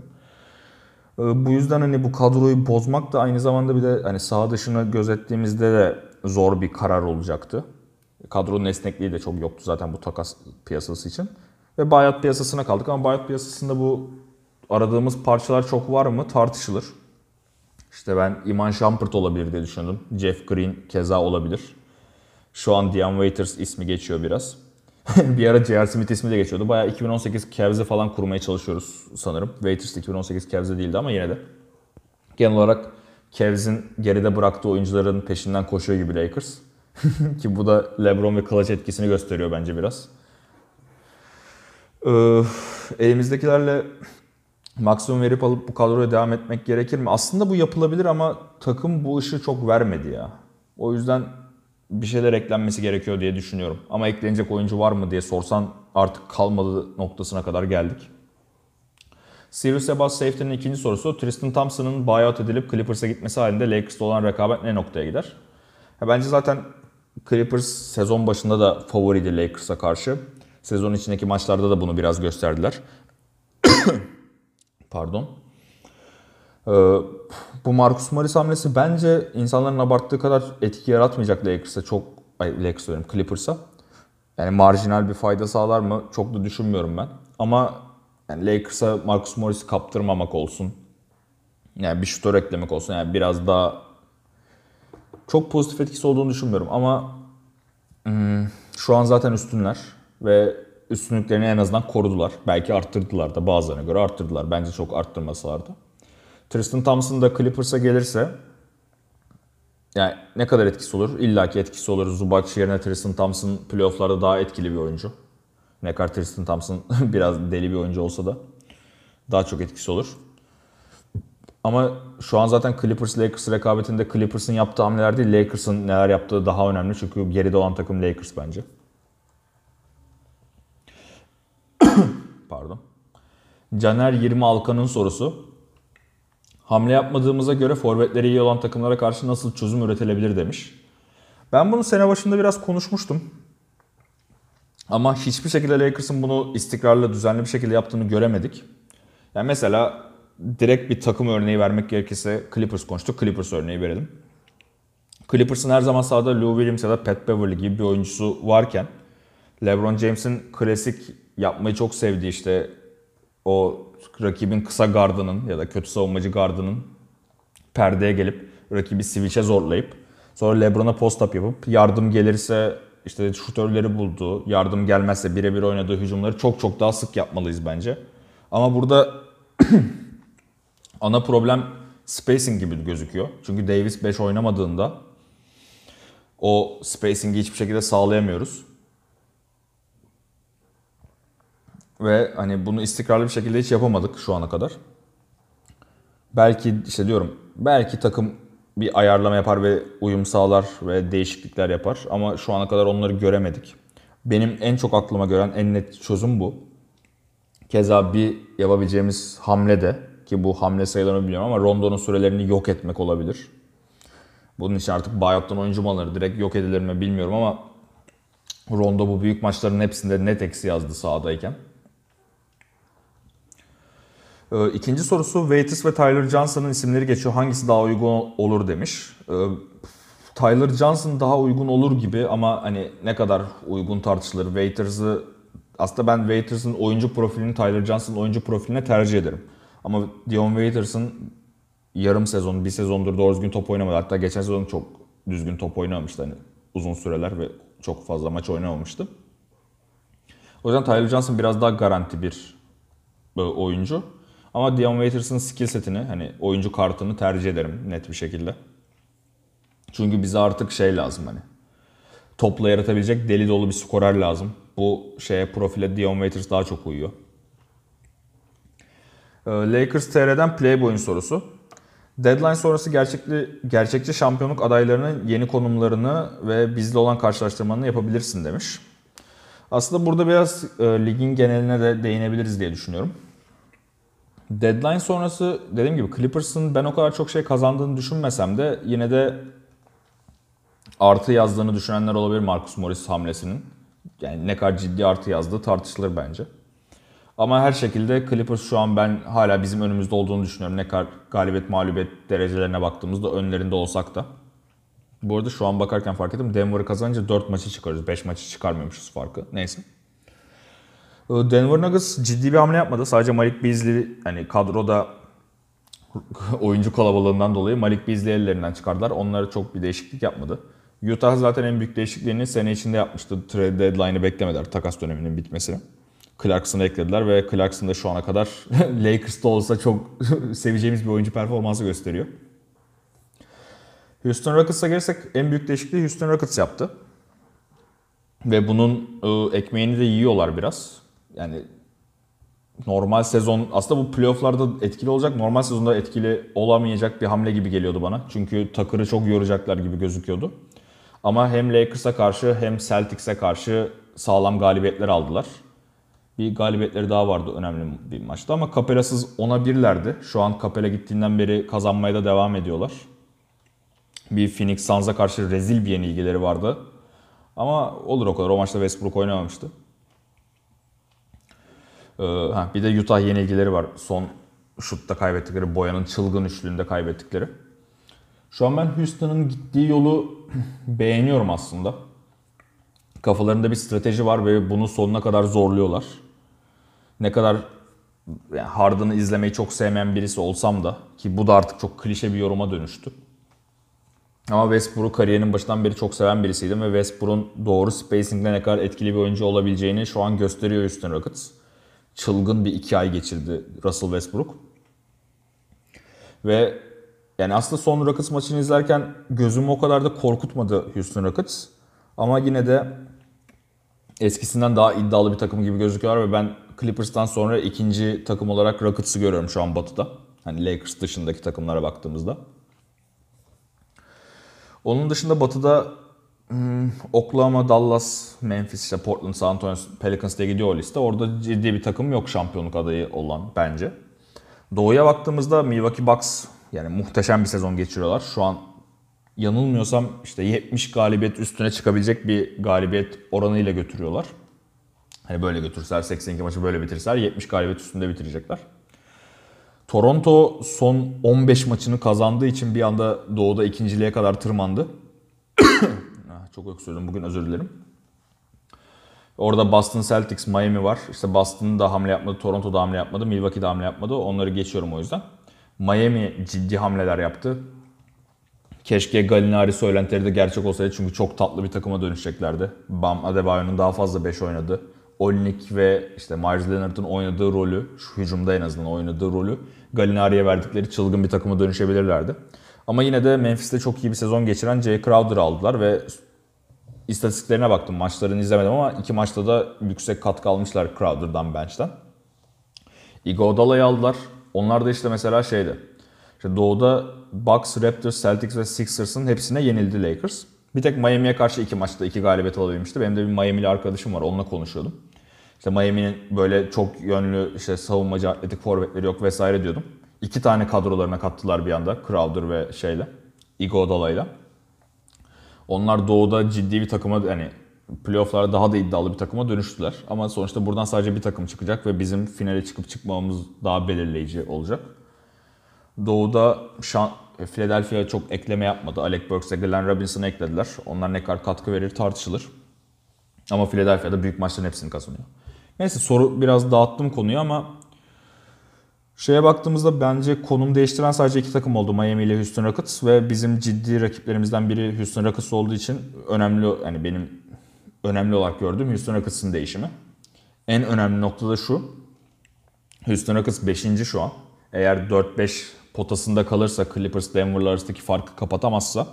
Bu yüzden hani bu kadroyu bozmak da aynı zamanda bir de hani saha dışını gözettiğimizde de zor bir karar olacaktı. Kadronun esnekliği de çok yoktu zaten bu takas piyasası için. Ve buyout piyasasına kaldık ama buyout piyasasında bu aradığımız parçalar çok var mı tartışılır. İşte ben Iman Shumpert olabilir diye düşündüm. Jeff Green keza olabilir. Şu an Dion Waiters ismi geçiyor biraz. Bir ara J R. Smith ismi de geçiyordu. Bayağı iki bin on sekiz Cavs'i falan kurmaya çalışıyoruz sanırım. Waiters de iki bin on sekiz Cavs'de değildi ama yine de. Genel olarak Cavs'in geride bıraktığı oyuncuların peşinden koşuyor gibi Lakers. Ki bu da LeBron ve clutch etkisini gösteriyor bence biraz. Ee, elimizdekilerle maksimum verip alıp bu kadroya devam etmek gerekir mi? Aslında bu yapılabilir ama takım bu ışığı çok vermedi ya. O yüzden bir şeyler eklenmesi gerekiyor diye düşünüyorum. Ama eklenecek oyuncu var mı diye sorsan artık kalmadı noktasına kadar geldik. Serious About Safety'nin ikinci sorusu. Tristan Thompson'ın buyout edilip Clippers'a gitmesi halinde Lakers'ta olan rekabet ne noktaya gider? Ya bence zaten Clippers sezon başında da favoriydi Lakers'a karşı. Sezon içindeki maçlarda da bunu biraz gösterdiler. Pardon. Ee, bu Marcus Morris hamlesi bence insanların abarttığı kadar etki yaratmayacak Lakers'a. Çok, ay Lakers diyorum, Clippers'a. Yani marjinal bir fayda sağlar mı? Çok da düşünmüyorum ben. Ama yani Lakers'a Marcus Morris'i kaptırmamak olsun. Yani bir şutör eklemek olsun. Yani biraz daha çok pozitif etkisi olduğunu düşünmüyorum. Ama hmm, şu an zaten üstünler. Ve üstünlüklerini en azından korudular. Belki arttırdılar da, bazılarına göre arttırdılar. Bence çok arttırmasalardı. Tristan Thompson da Clippers'a gelirse yani ne kadar etkisi olur? İlla ki etkisi olur. Zubac yerine Tristan Thompson playoff'larda daha etkili bir oyuncu. Ne kadar Tristan Thompson biraz deli bir oyuncu olsa da daha çok etkisi olur. Ama şu an zaten Clippers-Lakers rekabetinde Clippers'ın yaptığı hamleler değil, Lakers'ın neler yaptığı daha önemli. Çünkü geride olan takım Lakers bence. Pardon. Caner yirmi Alkan'ın sorusu. Hamle yapmadığımıza göre forvetleri iyi olan takımlara karşı nasıl çözüm üretilebilir demiş. Ben bunu sene başında biraz konuşmuştum. Ama hiçbir şekilde Lakers'ın bunu istikrarlı, düzenli bir şekilde yaptığını göremedik. Yani mesela direkt bir takım örneği vermek gerekirse Clippers konuştuk. Clippers örneği verelim. Clippers'ın her zaman sahada Lou Williams ya da Pat Beverley gibi bir oyuncusu varken LeBron James'in klasik yapmayı çok sevdiği işte o rakibin kısa gardının ya da kötü savunmacı gardının perdeye gelip rakibi switch'e zorlayıp sonra LeBron'a post-up yapıp yardım gelirse işte şutörleri bulduğu, yardım gelmezse birebir oynadığı hücumları çok çok daha sık yapmalıyız bence. Ama burada ana problem spacing gibi gözüküyor. Çünkü Davis beş oynamadığında o spacing'i hiçbir şekilde sağlayamıyoruz. Ve hani bunu istikrarlı bir şekilde hiç yapamadık şu ana kadar. Belki işte diyorum, belki takım bir ayarlama yapar ve uyum sağlar ve değişiklikler yapar. Ama şu ana kadar onları göremedik. Benim en çok aklıma gelen en net çözüm bu. Keza bir yapabileceğimiz hamle de, ki bu hamle sayılarını bilmiyorum ama Rondo'nun sürelerini yok etmek olabilir. Bunun için artık buyout'tan oyuncu mu alınır, direkt yok edilir mi bilmiyorum ama Rondo bu büyük maçların hepsinde net eksi yazdı sahadayken. Ee, ikinci sorusu Waiters ve Tyler Johnson'ın isimleri geçiyor. Hangisi daha uygun olur demiş. Ee, Tyler Johnson daha uygun olur gibi ama hani ne kadar uygun tartışılır. Waiters'ı aslında ben Waiters'ın oyuncu profilini Tyler Johnson'ın oyuncu profiline tercih ederim. Ama Dion Waiters'ın yarım sezon, bir sezondur doğru düzgün top oynamadı. Hatta geçen sezon çok düzgün top oynamamıştı. Hani uzun süreler ve çok fazla maç oynamamıştı. O yüzden Tyler Johnson biraz daha garanti bir oyuncu. Ama Dion Waiters'ın skill setini, hani oyuncu kartını tercih ederim net bir şekilde. Çünkü bize artık şey lazım hani. Topla yaratabilecek deli dolu bir skorer lazım. Bu şeye, profile Dion Waiters daha çok uyuyor. Lakers T R'den Playboy'un sorusu. Deadline sonrası gerçekli, gerçekçi şampiyonluk adaylarının yeni konumlarını ve bizle olan karşılaştırmalarını yapabilirsin demiş. Aslında burada biraz e, ligin geneline de değinebiliriz diye düşünüyorum. Deadline sonrası dediğim gibi Clippers'ın ben o kadar çok şey kazandığını düşünmesem de yine de artı yazdığını düşünenler olabilir Marcus Morris hamlesinin. Yani ne kadar ciddi artı yazdığı tartışılır bence. Ama her şekilde Clippers şu an ben hala bizim önümüzde olduğunu düşünüyorum. Ne kadar galibiyet mağlubiyet derecelerine baktığımızda önlerinde olsak da. Bu arada şu an bakarken fark ettim. Denver'ı kazanınca dört maçı çıkarıyoruz. beş maçı çıkarmıyormuşuz farkı. Neyse. Denver Nuggets ciddi bir hamle yapmadı. Sadece Malik Beasley hani kadroda oyuncu kalabalığından dolayı Malik Beasley'i ellerinden çıkardılar. Onlara çok bir değişiklik yapmadı. Utah zaten en büyük değişikliğini sene içinde yapmıştı. Trade deadline'ı beklemediler, takas döneminin bitmesini. Clarkson'ı eklediler ve Clarkson da şu ana kadar Lakers'ta olsa çok seveceğimiz bir oyuncu performansı gösteriyor. Houston Rockets'a gelirsek en büyük değişikliği Houston Rockets yaptı. Ve bunun ekmeğini de yiyorlar biraz. Yani normal sezon aslında bu playoff'larda etkili olacak, normal sezonda etkili olamayacak bir hamle gibi geliyordu bana. Çünkü Tucker'ı çok yoracaklar gibi gözüküyordu. Ama hem Lakers'a karşı hem Celtics'e karşı sağlam galibiyetler aldılar. Bir galibiyetleri daha vardı önemli bir maçta ama Capela'sız ona birlerdi. Şu an Capela gittiğinden beri kazanmaya da devam ediyorlar. Bir Phoenix Suns'a karşı rezil bir yenilgileri vardı. Ama olur o kadar. O maçta Westbrook oynamamıştı. Ee, ha, bir de Utah yenilgileri var. Son şutta kaybettikleri, Boyan'ın çılgın üçlüğünde kaybettikleri. Şu an ben Houston'ın gittiği yolu beğeniyorum aslında. Kafalarında bir strateji var ve bunu sonuna kadar zorluyorlar. Ne kadar yani Harden'ı izlemeyi çok sevmeyen birisi olsam da, ki bu da artık çok klişe bir yoruma dönüştü. Ama Westbrook'u kariyerinin başından beri çok seven birisiydim ve Westbrook'un doğru spacing'de ne kadar etkili bir oyuncu olabileceğini şu an gösteriyor Houston Rockets. Çılgın bir iki ay geçirdi Russell Westbrook. Ve yani aslında son Rockets maçını izlerken gözümü o kadar da korkutmadı Houston Rockets. Ama yine de eskisinden daha iddialı bir takım gibi gözüküyorlar ve ben Clippers'tan sonra ikinci takım olarak Rockets'ı görüyorum şu an Batı'da. Hani Lakers dışındaki takımlara baktığımızda. Onun dışında Batı'da hmm, Oklahoma, Dallas, Memphis, işte Portland, San Antonio, Pelicans diye gidiyor o liste. Orada ciddi bir takım yok şampiyonluk adayı olan bence. Doğu'ya baktığımızda Milwaukee Bucks yani muhteşem bir sezon geçiriyorlar. Şu an yanılmıyorsam işte yetmiş galibiyet üstüne çıkabilecek bir galibiyet oranıyla götürüyorlar. Hani böyle götürseler seksen iki maçı böyle bitirseler yetmiş galibiyet üstünde bitirecekler. Toronto son on beş maçını kazandığı için bir anda Doğu'da ikinciliğe kadar tırmandı. Çok öksürdüm bugün, özür dilerim. Orada Boston Celtics, Miami var. İşte Boston da hamle yapmadı, Toronto da hamle yapmadı, Milwaukee de hamle yapmadı. Onları geçiyorum o yüzden. Miami ciddi hamleler yaptı. Keşke Gallinari söylentileri de gerçek olsaydı çünkü çok tatlı bir takıma dönüşeceklerdi. Bam Adebayo'nun daha fazla beş oynadı. Olynyk ve işte Myers Leonard'ın oynadığı rolü, şu hücumda en azından oynadığı rolü Gallinari'ye verdikleri çılgın bir takıma dönüşebilirlerdi. Ama yine de Memphis'te çok iyi bir sezon geçiren Jay Crowder'ı aldılar ve istatistiklerine baktım. Maçlarını izlemedim ama iki maçta da yüksek katkı almışlar Crowder'dan, bench'ten. Iguodala'yı aldılar. Onlar da işte mesela şeydi. İşte Doğu'da Bucks, Raptors, Celtics ve Sixers'ın hepsine yenildi Lakers. Bir tek Miami'ye karşı iki maçta iki galibiyet alabilmişti. Benim de bir Miami'li arkadaşım var, onunla konuşuyordum. İşte Miami'nin böyle çok yönlü işte savunmacı, atletik forvetleri yok vesaire diyordum. İki tane kadrolarına kattılar bir anda, Crowder ve şeyle, Iguodala'yla. Onlar Doğu'da ciddi bir takıma, yani playoff'larda daha da iddialı bir takıma dönüştüler. Ama sonuçta buradan sadece bir takım çıkacak ve bizim finale çıkıp çıkmamamız daha belirleyici olacak. Doğu'da şan, Philadelphia çok ekleme yapmadı. Alec Burks'e Glenn Robinson'ı eklediler. Onlar ne kadar katkı verir tartışılır. Ama Philadelphia'da büyük maçların hepsini kazanıyor. Neyse, soru biraz dağıttım konuyu ama şeye baktığımızda bence konum değiştiren sadece iki takım oldu. Miami ile Houston Rockets ve bizim ciddi rakiplerimizden biri Houston Rockets olduğu için önemli, yani benim önemli olarak gördüğüm Houston Rockets'ın değişimi. En önemli nokta da şu. Houston Rockets beşinci şu an. Eğer dört beş potasında kalırsa, Clippers Denver'la arasındaki farkı kapatamazsa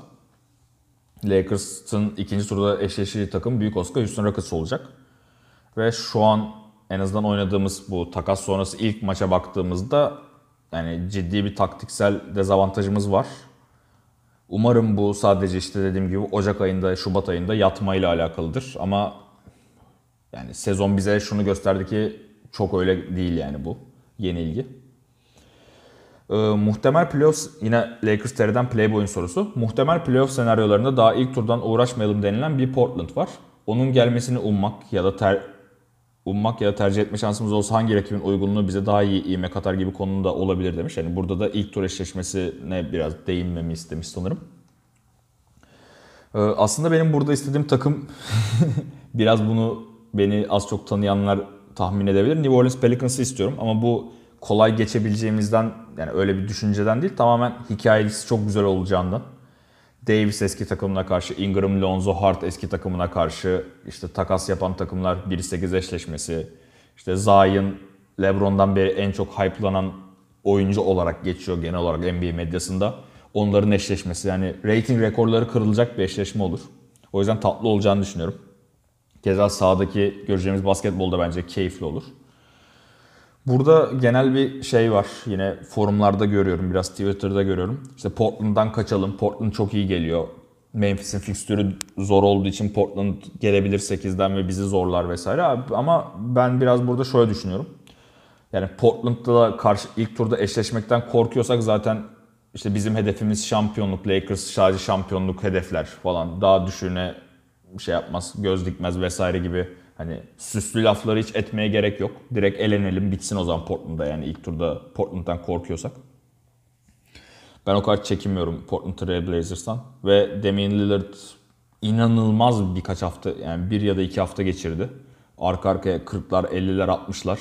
Lakers'ın ikinci turda eşleştiği takım büyük Oscar Houston Rockets olacak. Ve şu an en azından oynadığımız bu takas sonrası ilk maça baktığımızda yani ciddi bir taktiksel dezavantajımız var. Umarım bu sadece işte dediğim gibi Ocak ayında, Şubat ayında yatmayla alakalıdır. Ama yani sezon bize şunu gösterdi ki çok öyle değil yani bu yenilgi. Ee, muhtemel playoff, yine Lakers T R'den Playboy'un sorusu. Muhtemel playoff senaryolarında daha ilk turdan uğraşmayalım denilen bir Portland var. Onun gelmesini ummak ya da ter, ummak ya da tercih etme şansımız olsa hangi rakibin uygunluğu bize daha iyi ivme katar gibi konuda olabilir demiş. Yani burada da ilk tur eşleşmesine biraz değinmemi istemiş sanırım. Ee, aslında benim burada istediğim takım biraz bunu beni az çok tanıyanlar tahmin edebilir. New Orleans Pelicans'ı istiyorum ama bu kolay geçebileceğimizden, yani öyle bir düşünceden değil, tamamen hikayesi çok güzel olacağından. Davis eski takımına karşı, Ingram, Lonzo, Hart eski takımına karşı, işte takas yapan takımlar bir sekiz eşleşmesi, işte Zion, LeBron'dan beri en çok hype'lanan oyuncu olarak geçiyor genel olarak N B A medyasında. Onların eşleşmesi, yani rating rekorları kırılacak bir eşleşme olur. O yüzden tatlı olacağını düşünüyorum. Keza sahadaki göreceğimiz basketbolda bence keyifli olur. Burada genel bir şey var. Yine forumlarda görüyorum, biraz Twitter'da görüyorum. İşte Portland'dan kaçalım. Portland çok iyi geliyor. Memphis'in fikstürü zor olduğu için Portland gelebilir sekizden ve bizi zorlar vesaire. Ama ben biraz burada şöyle düşünüyorum. Yani Portland'da karşı ilk turda eşleşmekten korkuyorsak zaten işte bizim hedefimiz şampiyonluk. Lakers sadece şampiyonluk hedefler falan. Daha düşüğüne şey yapmaz, göz dikmez vesaire gibi. Hani süslü lafları hiç etmeye gerek yok. Direkt elenelim, bitsin o zaman Portland'da, yani ilk turda Portland'dan korkuyorsak. Ben o kadar çekinmiyorum Portland Trail Blazers'tan. Ve Damian Lillard inanılmaz birkaç hafta, yani bir ya da iki hafta geçirdi. Arka arkaya kırklar, elliler, altmışlar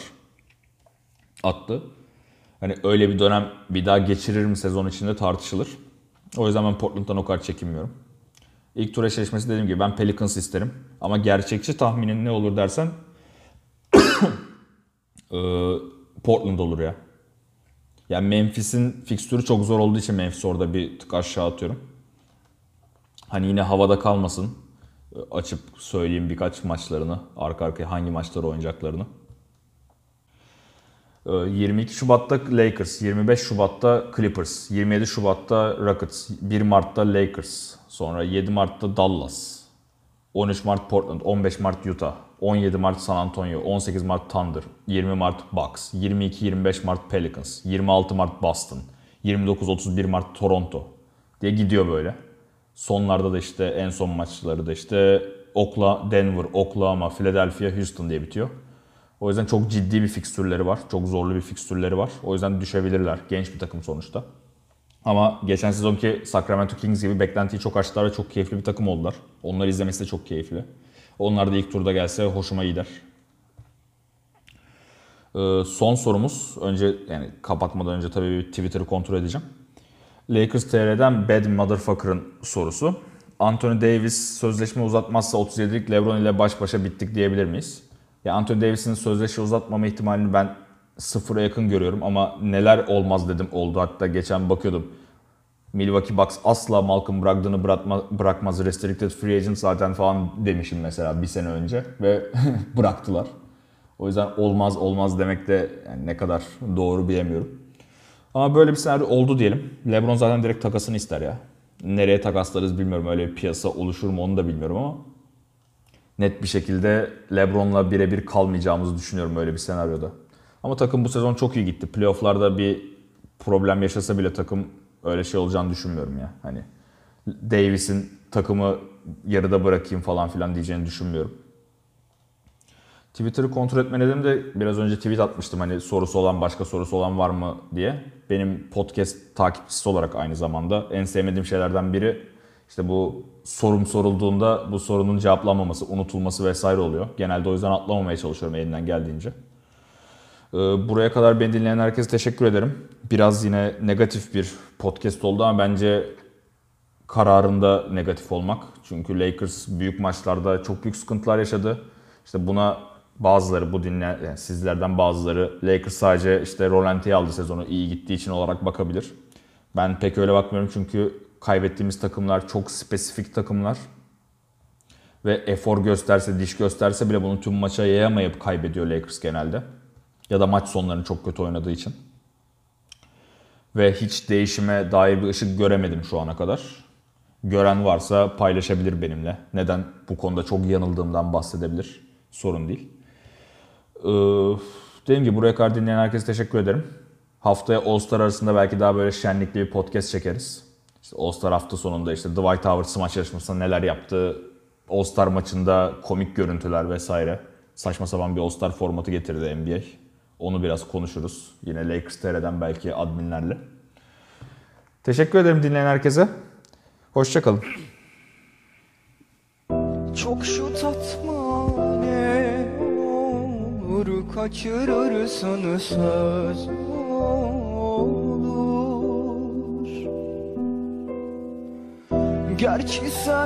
attı. Hani öyle bir dönem bir daha geçirir mi sezon içinde tartışılır. O yüzden ben Portland'dan o kadar çekinmiyorum. İlk tur eşleşmesi dediğim gibi ben Pelicans isterim. Ama gerçekçi tahminin ne olur dersen Portland olur ya. Yani Memphis'in fikstürü çok zor olduğu için Memphis orada bir tık aşağı atıyorum. Hani yine havada kalmasın. Açıp söyleyeyim birkaç maçlarını. Arka arkaya hangi maçları oynayacaklarını. yirmi iki Şubat'ta Lakers, yirmi beş Şubat'ta Clippers, yirmi yedi Şubat'ta Rockets, bir Mart'ta Lakers, sonra yedi Mart'ta Dallas, on üç Mart Portland, on beş Mart Utah, on yedi Mart San Antonio, on sekiz Mart Thunder, yirmi Mart Bucks, yirmi iki yirmi beş Mart Pelicans, yirmi altı Mart Boston, yirmi dokuz otuz bir Mart Toronto diye gidiyor böyle. Sonlarda da işte en son maçları da işte Oklahoma, Denver, Oklahoma, Philadelphia, Houston diye bitiyor. O yüzden çok ciddi bir fikstürleri var. Çok zorlu bir fikstürleri var. O yüzden düşebilirler. Genç bir takım sonuçta. Ama geçen sezonki Sacramento Kings gibi beklentiyi çok aştılar ve çok keyifli bir takım oldular. Onları izlemesi de çok keyifli. Onlar da ilk turda gelse hoşuma gider. Ee, son sorumuz. Önce yani kapatmadan önce tabii bir Twitter'ı kontrol edeceğim. Lakers T R'den Bad Motherfucker'ın sorusu. Anthony Davis sözleşme uzatmazsa otuz yedilik LeBron ile baş başa bittik diyebilir miyiz? Ya Anthony Davis'in sözleşme uzatmama ihtimalini ben sıfıra yakın görüyorum ama neler olmaz dedim oldu. Hatta geçen bakıyordum. Milwaukee Bucks asla Malcolm Brogdon'u bırakma, bırakmaz. Restricted Free Agent zaten falan demişim mesela bir sene önce ve bıraktılar. O yüzden olmaz olmaz demek de yani ne kadar doğru bilemiyorum. Ama böyle bir senaryo oldu diyelim. LeBron zaten direkt takasını ister ya. Nereye takaslarız bilmiyorum. Öyle bir piyasa oluşur mu onu da bilmiyorum ama net bir şekilde LeBron'la birebir kalmayacağımızı düşünüyorum öyle bir senaryoda. Ama takım bu sezon çok iyi gitti. Playoff'larda bir problem yaşasa bile takım öyle şey olacağını düşünmüyorum ya. Hani Davis'in takımı yarıda bırakayım falan filan diyeceğini düşünmüyorum. Twitter'ı kontrol etme nedenim de biraz önce tweet atmıştım hani sorusu olan başka sorusu olan var mı diye. Benim podcast takipçisi olarak aynı zamanda en sevmediğim şeylerden biri işte bu sorum sorulduğunda bu sorunun cevaplanmaması, unutulması vesaire oluyor. Genelde o yüzden atlamamaya çalışıyorum elimden geldiğince. Buraya kadar beni dinleyen herkese teşekkür ederim. Biraz yine negatif bir podcast oldu ama bence kararında negatif olmak. Çünkü Lakers büyük maçlarda çok büyük sıkıntılar yaşadı. İşte buna bazıları bu dinleyen yani sizlerden bazıları Lakers sadece işte rolantiye aldı sezonu iyi gittiği için olarak bakabilir. Ben pek öyle bakmıyorum çünkü kaybettiğimiz takımlar çok spesifik takımlar. Ve efor gösterse, diş gösterse bile bunu tüm maça yayamayıp kaybediyor Lakers genelde. Ya da maç sonlarını çok kötü oynadığı için. Ve hiç değişime dair bir ışık göremedim şu ana kadar. Gören varsa paylaşabilir benimle. Neden bu konuda çok yanıldığımdan bahsedebilir. Sorun değil. Ee, dediğim gibi buraya kadar dinleyen herkese teşekkür ederim. Haftaya All-Star arasında belki daha böyle şenlikli bir podcast çekeriz. İşte All-Star hafta sonunda işte Dwight Howard smaç yarışmasında neler yaptı, All-Star maçında komik görüntüler vesaire. Saçma sapan bir All-Star formatı getirdi N B A. Onu biraz konuşuruz. Yine Lakers T R'den belki adminlerle. Teşekkür ederim dinleyen herkese. Hoşça kalın. Çok şu tatma ne olur kaçırırsın söz olur. Gerçi sen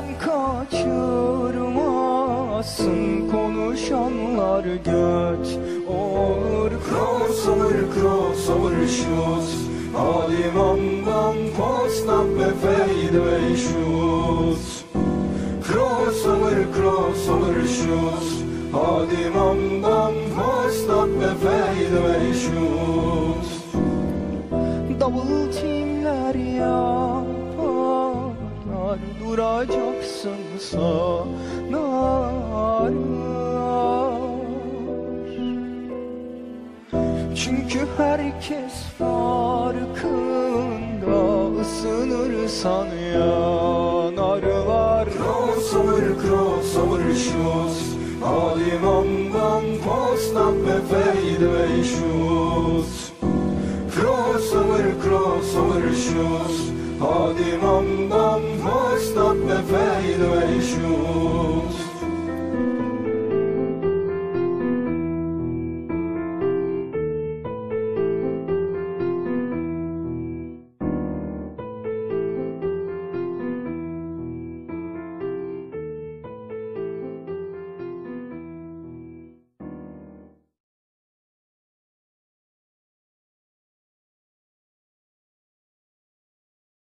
kaçırmazsın konuşanlar göt olur. Crossover crossover shoes Hadi bam bam post up ve fadeaway shoes Crossover, crossover shoes Hadi bam bam post up ve fadeaway shoes Double teamler yaparlar duracaksın sanarlar. Çünkü herkes farkında ısınırsan yanarlar. Crossover, crossover shoes Hadi bam bam post up ve fadeaway shoes Crossover, crossover shoes Hadi bam